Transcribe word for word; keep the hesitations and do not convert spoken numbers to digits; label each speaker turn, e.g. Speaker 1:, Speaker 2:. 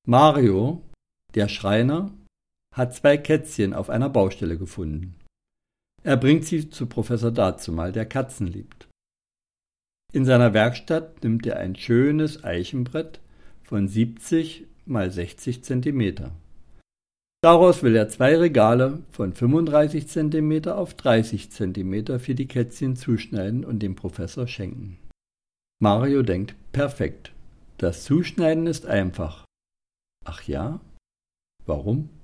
Speaker 1: Mario, der Schreiner, hat zwei Kätzchen auf einer Baustelle gefunden. Er bringt sie zu Professor Dazumal, der Katzen liebt. In seiner Werkstatt nimmt er ein schönes Eichenbrett von siebzig mal sechzig Zentimeter. Daraus will er zwei Regale von fünfunddreißig Zentimeter auf dreißig Zentimeter für die Kätzchen zuschneiden und dem Professor schenken. Mario denkt, perfekt, das Zuschneiden ist einfach. Ach ja? Warum?